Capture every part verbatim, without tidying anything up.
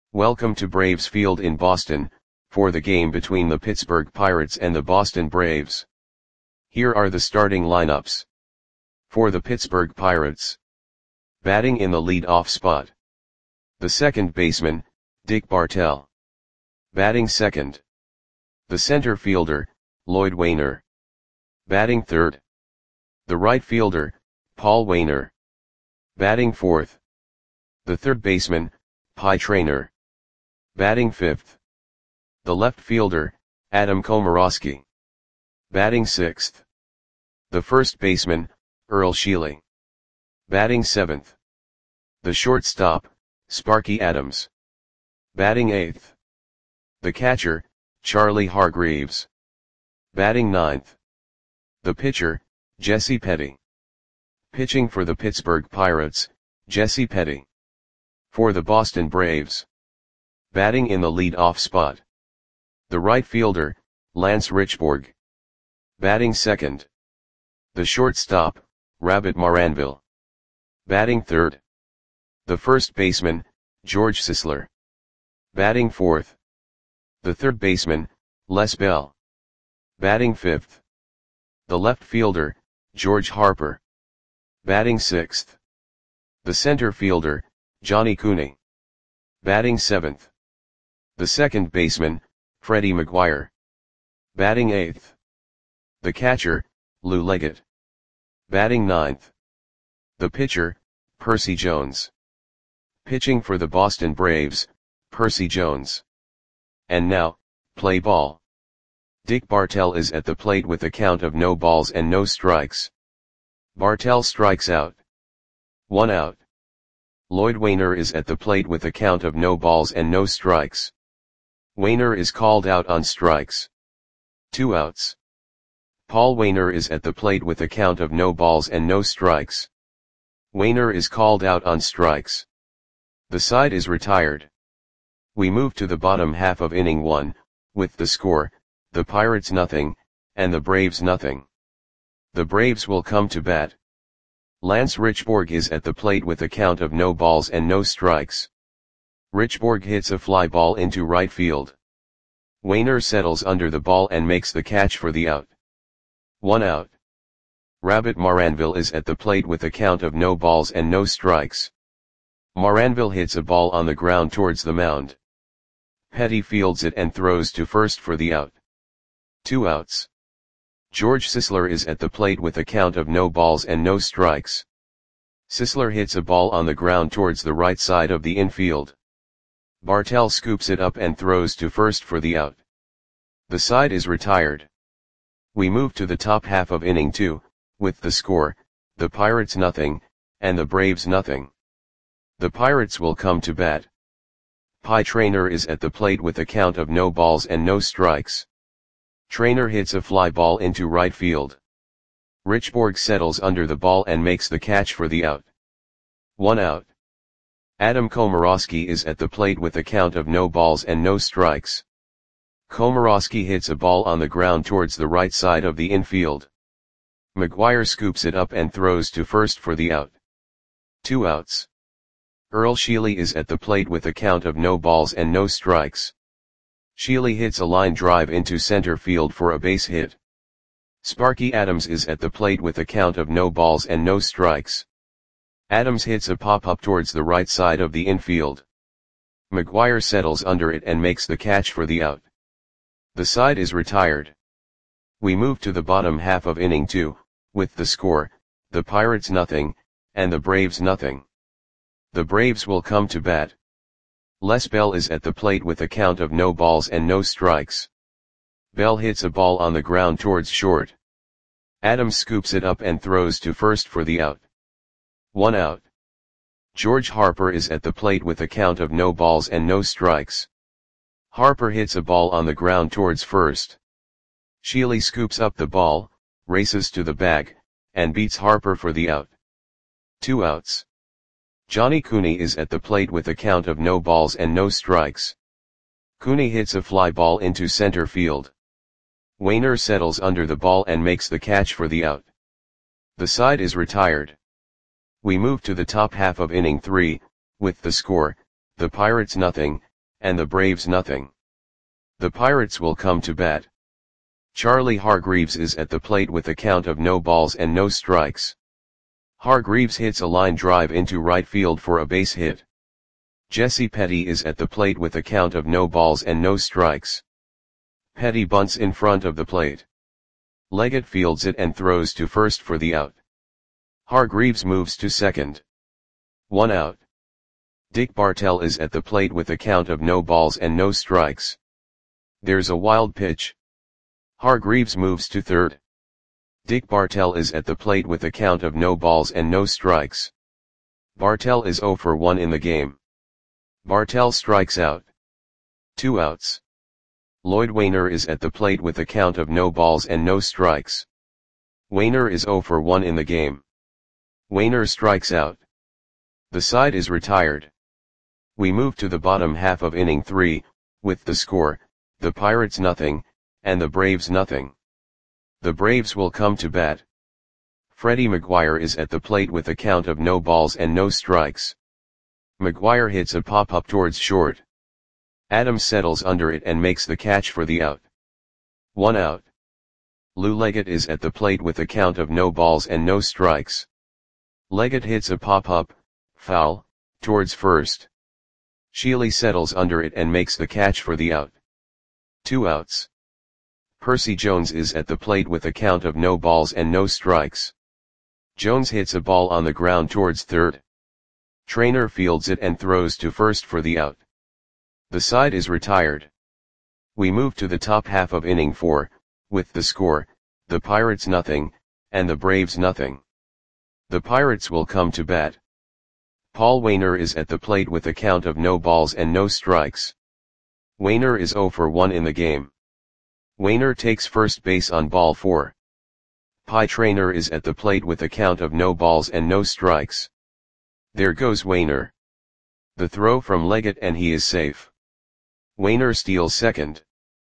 Welcome to Braves Field in Boston, for the game between the Pittsburgh Pirates and the Boston Braves. Here are the starting lineups. For the Pittsburgh Pirates. Batting in the lead-off spot. The second baseman, Dick Bartell. Batting second. The center fielder, Lloyd Waner. Batting third. The right fielder, Paul Waner. Batting fourth. The third baseman, Pie Traynor. Batting fifth. The left fielder, Adam Komorowski. Batting sixth. The first baseman, Earl Sheely. Batting seventh. The shortstop, Sparky Adams. Batting eighth. The catcher, Charlie Hargreaves. Batting ninth. The pitcher, Jesse Petty. Pitching for the Pittsburgh Pirates, Jesse Petty. For the Boston Braves. Batting in the lead-off spot. The right fielder, Lance Richburg. Batting second. The shortstop, Rabbit Maranville. Batting third. The first baseman, George Sisler. Batting fourth. The third baseman, Les Bell. Batting fifth. The left fielder, George Harper. Batting sixth. The center fielder, Johnny Cooney. Batting seventh. The second baseman, Freddie McGuire. Batting eighth. The catcher, Lou Leggett. Batting ninth. The pitcher, Percy Jones. Pitching for the Boston Braves, Percy Jones. And now, play ball. Dick Bartell is at the plate with a count of no balls and no strikes. Bartell strikes out. One out. Lloyd Waner is at the plate with a count of no balls and no strikes. Waner is called out on strikes. Two outs. Paul Waner is at the plate with a count of no balls and no strikes. Waner is called out on strikes. The side is retired. We move to the bottom half of inning one, with the score, the Pirates nothing, and the Braves nothing. The Braves will come to bat. Lance Richburg is at the plate with a count of no balls and no strikes. Richburg hits a fly ball into right field. Waner settles under the ball and makes the catch for the out. One out. Rabbit Maranville is at the plate with a count of no balls and no strikes. Maranville hits a ball on the ground towards the mound. Petty fields it and throws to first for the out. Two outs. George Sisler is at the plate with a count of no balls and no strikes. Sisler hits a ball on the ground towards the right side of the infield. Bartell scoops it up and throws to first for the out. The side is retired. We move to the top half of inning two, with the score, the Pirates nothing, and the Braves nothing. The Pirates will come to bat. Pie Traynor is at the plate with a count of no balls and no strikes. Traynor hits a fly ball into right field. Richburg settles under the ball and makes the catch for the out. One out. Adam Komorowski is at the plate with a count of no balls and no strikes. Komorowski hits a ball on the ground towards the right side of the infield. McGuire scoops it up and throws to first for the out. Two outs. Earl Sheely is at the plate with a count of no balls and no strikes. Sheely hits a line drive into center field for a base hit. Sparky Adams is at the plate with a count of no balls and no strikes. Adams hits a pop-up towards the right side of the infield. McGuire settles under it and makes the catch for the out. The side is retired. We move to the bottom half of inning two, with the score, the Pirates nothing, and the Braves nothing. The Braves will come to bat. Les Bell is at the plate with a count of no balls and no strikes. Bell hits a ball on the ground towards short. Adams scoops it up and throws to first for the out. One out. George Harper is at the plate with a count of no balls and no strikes. Harper hits a ball on the ground towards first. Sheely scoops up the ball, races to the bag, and beats Harper for the out. Two outs. Johnny Cooney is at the plate with a count of no balls and no strikes. Cooney hits a fly ball into center field. Waner settles under the ball and makes the catch for the out. The side is retired. We move to the top half of inning three, with the score, the Pirates nothing, and the Braves nothing. The Pirates will come to bat. Charlie Hargreaves is at the plate with a count of no balls and no strikes. Hargreaves hits a line drive into right field for a base hit. Jesse Petty is at the plate with a count of no balls and no strikes. Petty bunts in front of the plate. Leggett fields it and throws to first for the out. Hargreaves moves to second. One out. Dick Bartell is at the plate with a count of no balls and no strikes. There's a wild pitch. Hargreaves moves to third. Dick Bartell is at the plate with a count of no balls and no strikes. Bartell is oh for one in the game. Bartell strikes out. Two outs. Lloyd Wainer is at the plate with a count of no balls and no strikes. Wainer is oh for one in the game. Wainer strikes out. The side is retired. We move to the bottom half of inning three, with the score, the Pirates nothing, and the Braves nothing. The Braves will come to bat. Freddie McGuire is at the plate with a count of no balls and no strikes. McGuire hits a pop-up towards short. Adams settles under it and makes the catch for the out. One out. Lou Leggett is at the plate with a count of no balls and no strikes. Leggett hits a pop-up, foul, towards first. Sheely settles under it and makes the catch for the out. Two outs. Percy Jones is at the plate with a count of no balls and no strikes. Jones hits a ball on the ground towards third. Trainer fields it and throws to first for the out. The side is retired. We move to the top half of inning four, with the score, the Pirates nothing, and the Braves nothing. The Pirates will come to bat. Paul Wainer is at the plate with a count of no balls and no strikes. Wainer is oh for one in the game. Wainer takes first base on ball four. Pie Traynor is at the plate with a count of no balls and no strikes. There goes Wainer. The throw from Leggett and he is safe. Wainer steals second.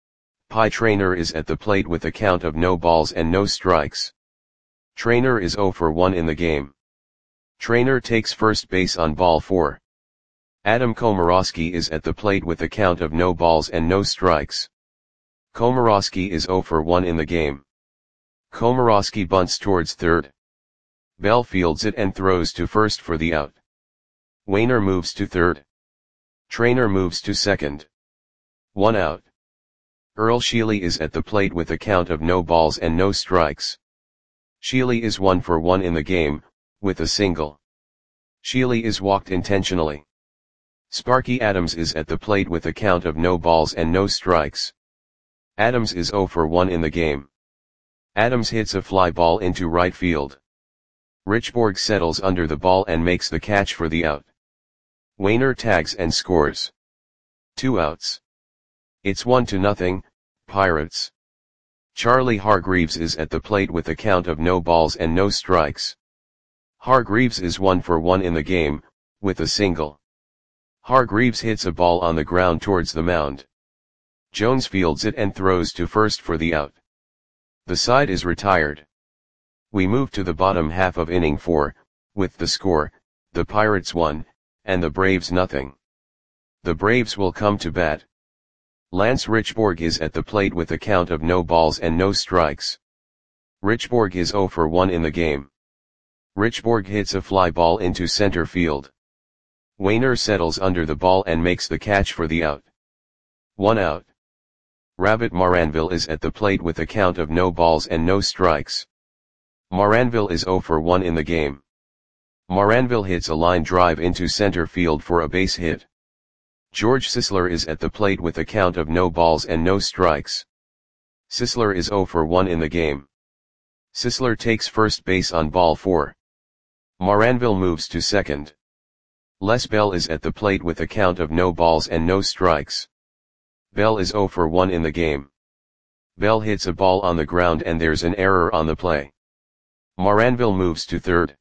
Pie Traynor is at the plate with a count of no balls and no strikes. Traynor is oh for one in the game. Traynor takes first base on ball four. Adam Komorowski is at the plate with a count of no balls and no strikes. Komorowski is oh for one in the game. Komorowski bunts towards third. Bell fields it and throws to first for the out. Wainer moves to third. Traynor moves to second. One out. Earl Sheely is at the plate with a count of no balls and no strikes. Sheely is one for one in the game, with a single. Sheely is walked intentionally. Sparky Adams is at the plate with a count of no balls and no strikes. Adams is oh for one in the game. Adams hits a fly ball into right field. Richborg settles under the ball and makes the catch for the out. Wainer tags and scores. Two outs. It's one to nothing, Pirates. Charlie Hargreaves is at the plate with a count of no balls and no strikes. Hargreaves is one for one in the game, with a single. Hargreaves hits a ball on the ground towards the mound. Jones fields it and throws to first for the out. The side is retired. We move to the bottom half of inning four, with the score, the Pirates one, and the Braves nothing. The Braves will come to bat. Lance Richborg is at the plate with a count of no balls and no strikes. Richborg is oh for one in the game. Richborg hits a fly ball into center field. Wainer settles under the ball and makes the catch for the out. One out. Rabbit Maranville is at the plate with a count of no balls and no strikes. Maranville is oh for one in the game. Maranville hits a line drive into center field for a base hit. George Sisler is at the plate with a count of no balls and no strikes. Sisler is oh for one in the game. Sisler takes first base on ball four. Maranville moves to second. Les Bell is at the plate with a count of no balls and no strikes. Bell is oh for one in the game. Bell hits a ball on the ground and there's an error on the play. Maranville moves to third.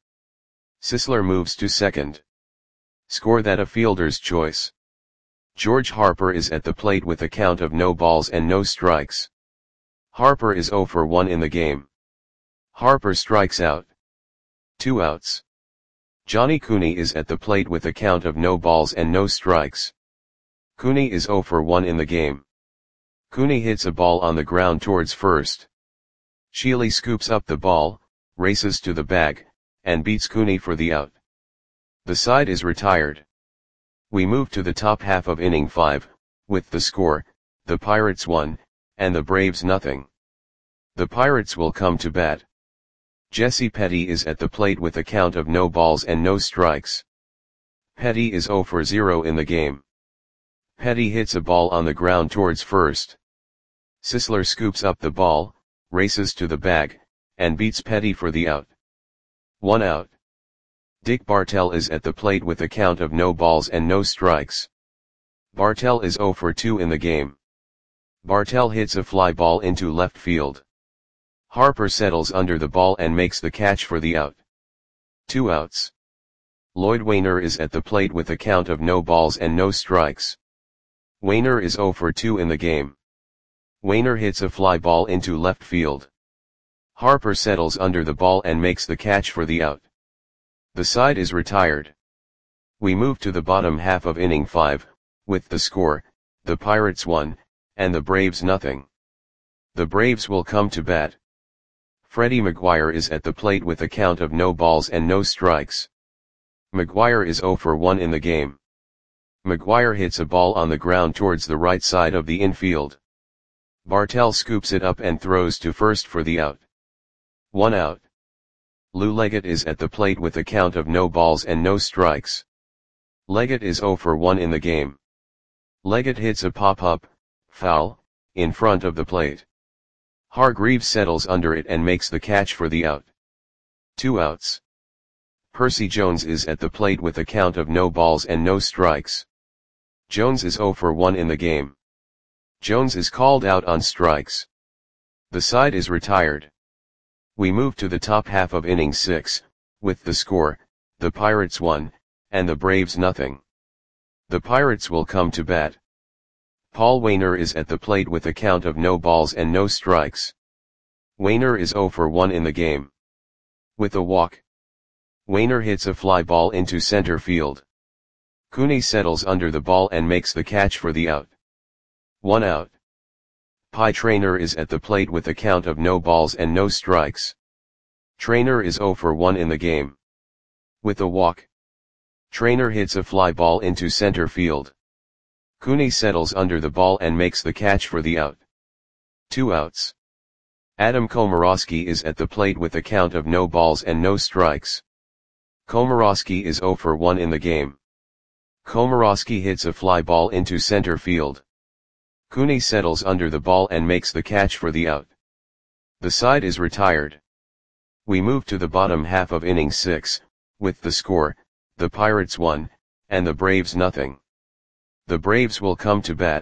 Sisler moves to second. Score that a fielder's choice. George Harper is at the plate with a count of no balls and no strikes. Harper is oh for one in the game. Harper strikes out. Two outs. Johnny Cooney is at the plate with a count of no balls and no strikes. Cooney is zero for one in the game. Cooney hits a ball on the ground towards first. Sheely scoops up the ball, races to the bag, and beats Cooney for the out. The side is retired. We move to the top half of inning five, with the score, the Pirates one, and the Braves nothing. The Pirates will come to bat. Jesse Petty is at the plate with a count of no balls and no strikes. Petty is zero for zero in the game. Petty hits a ball on the ground towards first. Sisler scoops up the ball, races to the bag, and beats Petty for the out. One out. Dick Bartell is at the plate with a count of no balls and no strikes. Bartell is zero for two in the game. Bartell hits a fly ball into left field. Harper settles under the ball and makes the catch for the out. Two outs. Lloyd Wainer is at the plate with a count of no balls and no strikes. Wainer is zero for two in the game. Wainer hits a fly ball into left field. Harper settles under the ball and makes the catch for the out. The side is retired. We move to the bottom half of inning five, with the score, the Pirates one, and the Braves nothing. The Braves will come to bat. Freddie McGuire is at the plate with a count of no balls and no strikes. McGuire is zero for one in the game. McGuire hits a ball on the ground towards the right side of the infield. Bartell scoops it up and throws to first for the out. One out. Lou Leggett is at the plate with a count of no balls and no strikes. Leggett is zero for one in the game. Leggett hits a pop-up, foul, in front of the plate. Hargreaves settles under it and makes the catch for the out. Two outs. Percy Jones is at the plate with a count of no balls and no strikes. Jones is zero for one in the game. Jones is called out on strikes. The side is retired. We move to the top half of inning six, with the score, the Pirates one, and the Braves nothing. The Pirates will come to bat. Paul Wainer is at the plate with a count of no balls and no strikes. Wainer is zero for one in the game. With a walk. Wainer hits a fly ball into center field. Cooney settles under the ball and makes the catch for the out. One out. Pie Traynor is at the plate with a count of no balls and no strikes. Traynor is zero for one in the game. With a walk. Traynor hits a fly ball into center field. Cooney settles under the ball and makes the catch for the out. Two outs. Adam Komorowski is at the plate with a count of no balls and no strikes. Komorowski is zero for one in the game. Komorowski hits a fly ball into center field. Cooney settles under the ball and makes the catch for the out. The side is retired. We move to the bottom half of inning six, with the score, the Pirates one, and the Braves nothing. The Braves will come to bat.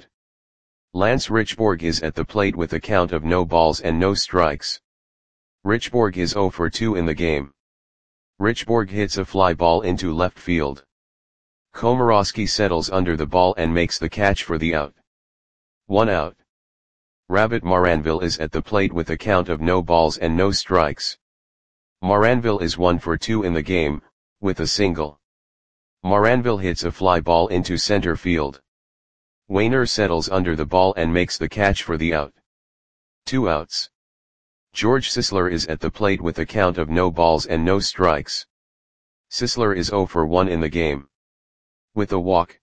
Lance Richborg is at the plate with a count of no balls and no strikes. Richborg is zero for two in the game. Richborg hits a fly ball into left field. Komorowski settles under the ball and makes the catch for the out. One out. Rabbit Maranville is at the plate with a count of no balls and no strikes. Maranville is one for two in the game, with a single. Maranville hits a fly ball into center field. Wainer settles under the ball and makes the catch for the out. Two outs. George Sisler is at the plate with a count of no balls and no strikes. Sisler is zero for one in the game. With a walk.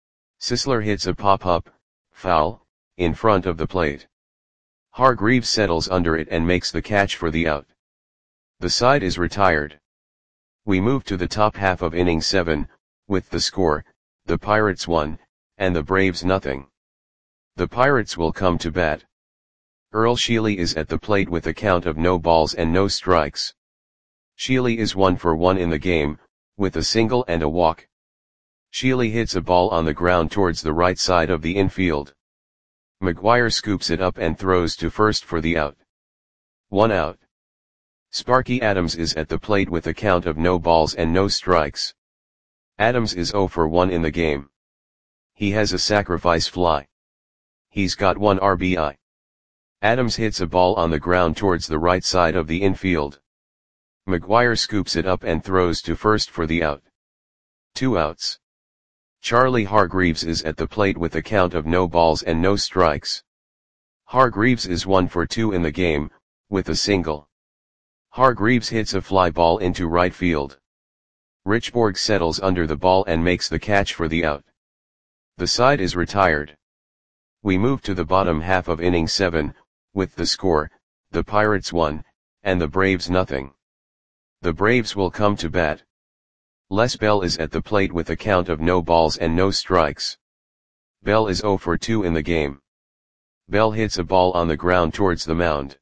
Sisler hits a pop-up, foul, in front of the plate. Hargreaves settles under it and makes the catch for the out. The side is retired. We move to the top half of inning seven, with the score, the Pirates one, and the Braves nothing. The Pirates will come to bat. Earl Sheely is at the plate with a count of no balls and no strikes. Sheely is one for one in the game, with a single and a walk. Sheely hits a ball on the ground towards the right side of the infield. McGuire scoops it up and throws to first for the out. One out. Sparky Adams is at the plate with a count of no balls and no strikes. Adams is zero for one in the game. He has a sacrifice fly. He's got one R B I. Adams hits a ball on the ground towards the right side of the infield. McGuire scoops it up and throws to first for the out. Two outs. Charlie Hargreaves is at the plate with a count of no balls and no strikes. Hargreaves is one for two in the game, with a single. Hargreaves hits a fly ball into right field. Richborg settles under the ball and makes the catch for the out. The side is retired. We move to the bottom half of inning seven, with the score, the Pirates one, and the Braves nothing. The Braves will come to bat. Les Bell is at the plate with a count of no balls and no strikes. Bell is oh for two in the game. Bell hits a ball on the ground towards the mound.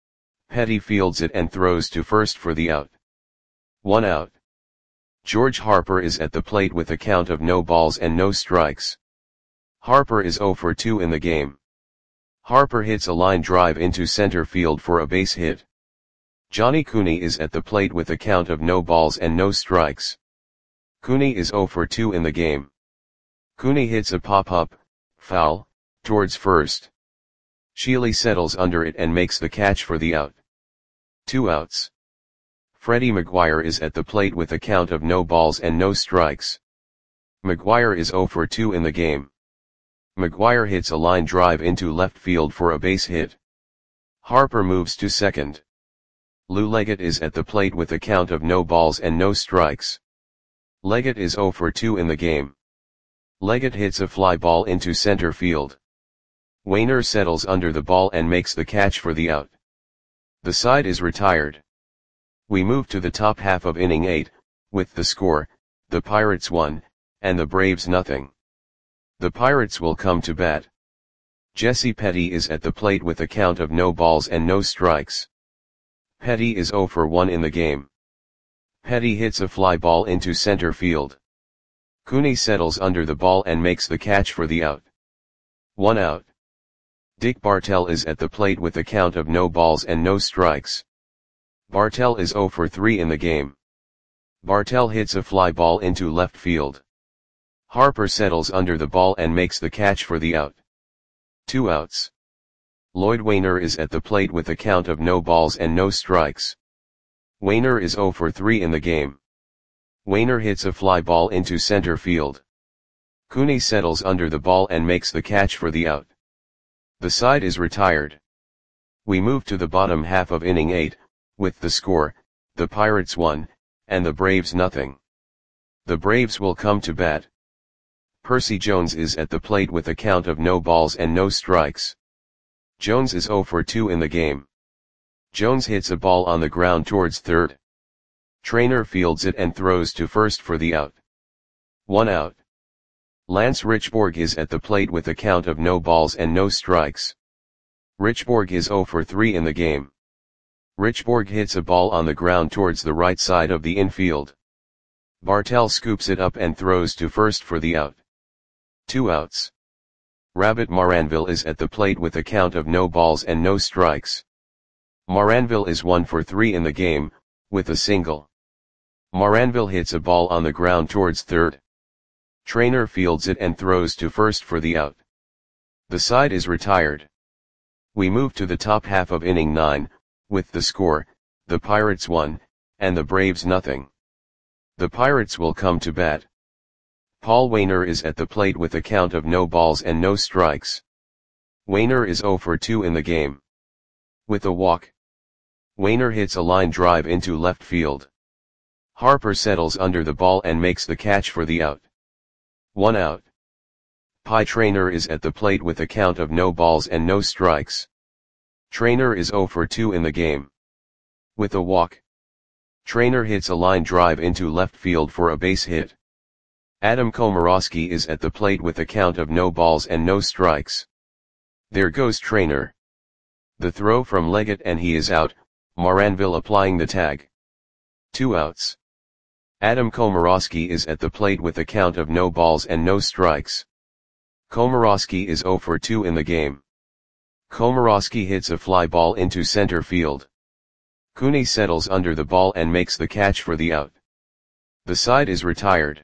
Petty fields it and throws to first for the out. One out. George Harper is at the plate with a count of no balls and no strikes. Harper is oh for two in the game. Harper hits a line drive into center field for a base hit. Johnny Cooney is at the plate with a count of no balls and no strikes. Cooney is oh for two in the game. Cooney hits a pop-up, foul, towards first. Sheely settles under it and makes the catch for the out. Two outs. Freddie McGuire is at the plate with a count of no balls and no strikes. McGuire is oh for two in the game. McGuire hits a line drive into left field for a base hit. Harper moves to second. Lou Leggett is at the plate with a count of no balls and no strikes. Leggett is oh for two in the game. Leggett hits a fly ball into center field. Wainer settles under the ball and makes the catch for the out. The side is retired. We move to the top half of inning eight, with the score, the Pirates one, and the Braves nothing. The Pirates will come to bat. Jesse Petty is at the plate with a count of no balls and no strikes. Petty is oh for one in the game. Petty hits a fly ball into center field. Cooney settles under the ball and makes the catch for the out. One out. Dick Bartell is at the plate with a count of no balls and no strikes. Bartell is oh for three in the game. Bartell hits a fly ball into left field. Harper settles under the ball and makes the catch for the out. Two outs. Lloyd Wainer is at the plate with a count of no balls and no strikes. Wainer is oh for three in the game. Wainer hits a fly ball into center field. Cooney settles under the ball and makes the catch for the out. The side is retired. We move to the bottom half of inning eight, with the score, the Pirates one, and the Braves nothing. The Braves will come to bat. Percy Jones is at the plate with a count of no balls and no strikes. Jones is oh for two in the game. Jones hits a ball on the ground towards third. Trainer fields it and throws to first for the out. One out. Lance Richborg is at the plate with a count of no balls and no strikes. Richborg is oh for three in the game. Richborg hits a ball on the ground towards the right side of the infield. Bartell scoops it up and throws to first for the out. Two outs. Rabbit Maranville is at the plate with a count of no balls and no strikes. Maranville is one for three in the game, with a single. Maranville hits a ball on the ground towards third. Trainer fields it and throws to first for the out. The side is retired. We move to the top half of inning nine, with the score, the Pirates one, and the Braves nothing. The Pirates will come to bat. Paul Wainer is at the plate with a count of no balls and no strikes. Wainer is oh for two in the game. With a walk. Wainer hits a line drive into left field. Harper settles under the ball and makes the catch for the out. One out. Pie Trainer is at the plate with a count of no balls and no strikes. Trainer is oh for two in the game. With a walk. Trainer hits a line drive into left field for a base hit. Adam Komorowski is at the plate with a count of no balls and no strikes. There goes Trainer. The throw from Leggett and he is out, Maranville applying the tag. Two outs. Adam Komorowski is at the plate with a count of no balls and no strikes. Komorowski is oh for two in the game. Komorowski hits a fly ball into center field. Cooney settles under the ball and makes the catch for the out. The side is retired.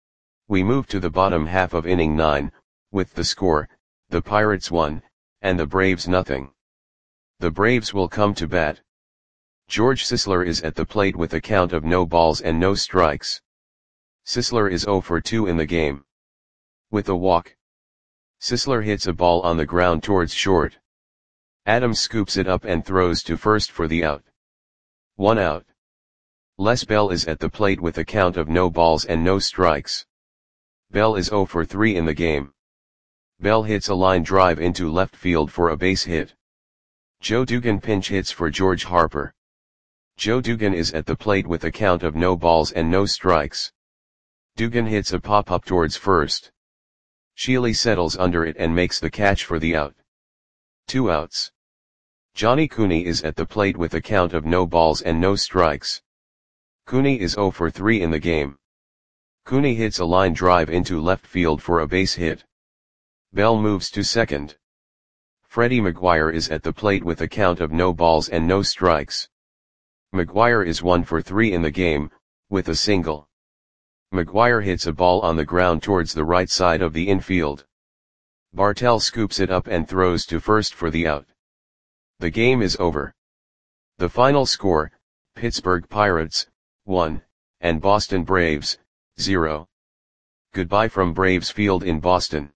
We move to the bottom half of inning nine, with the score, the Pirates one, and the Braves nothing. The Braves will come to bat. George Sisler is at the plate with a count of no balls and no strikes. Sisler is oh for two in the game. with a walk. Sisler hits a ball on the ground towards short. Adams scoops it up and throws to first for the out. One out. Les Bell is at the plate with a count of no balls and no strikes. Bell is zero for three in the game. Bell hits a line drive into left field for a base hit. Joe Dugan pinch hits for George Harper. Joe Dugan is at the plate with a count of no balls and no strikes. Dugan hits a pop-up towards first. Shealy settles under it and makes the catch for the out. Two outs. Johnny Cooney is at the plate with a count of no balls and no strikes. Cooney is zero for three in the game. Cooney hits a line drive into left field for a base hit. Bell moves to second. Freddie McGuire is at the plate with a count of no balls and no strikes. McGuire is one for three in the game, with a single. McGuire hits a ball on the ground towards the right side of the infield. Bartell scoops it up and throws to first for the out. The game is over. The final score, Pittsburgh Pirates, one, and Boston Braves, zero. Goodbye from Braves Field in Boston.